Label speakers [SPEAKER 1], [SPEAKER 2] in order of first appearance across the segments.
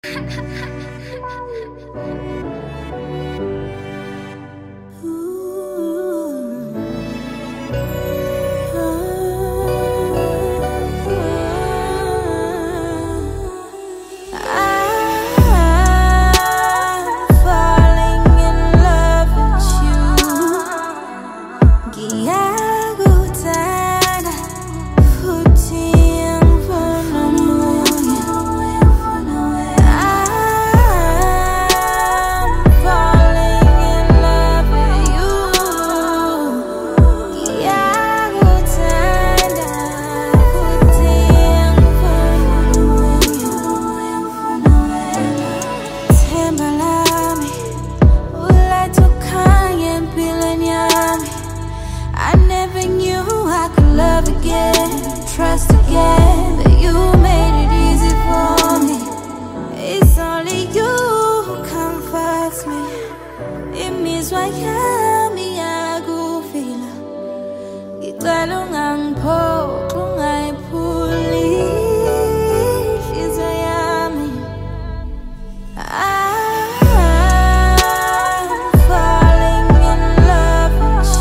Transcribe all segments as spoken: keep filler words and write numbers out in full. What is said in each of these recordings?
[SPEAKER 1] Trust again, but you made it easy for me. It's only you who comforts me. It means why me I go feel it. Galungang po kung ay puli. She's a yummy. I'm falling in love with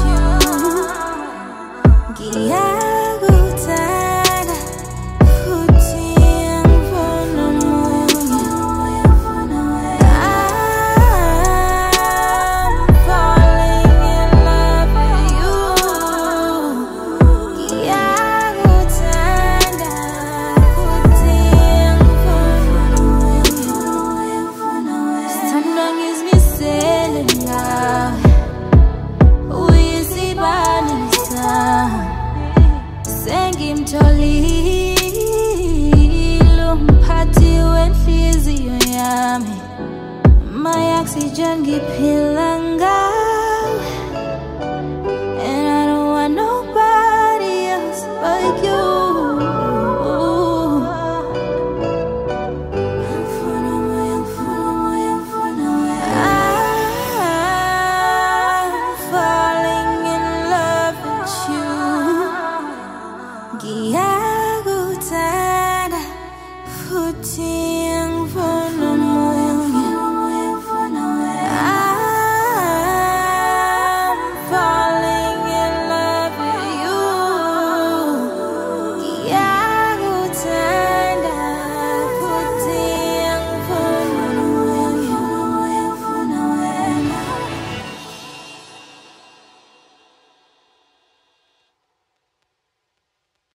[SPEAKER 1] you. Yeah. My oxygen give pill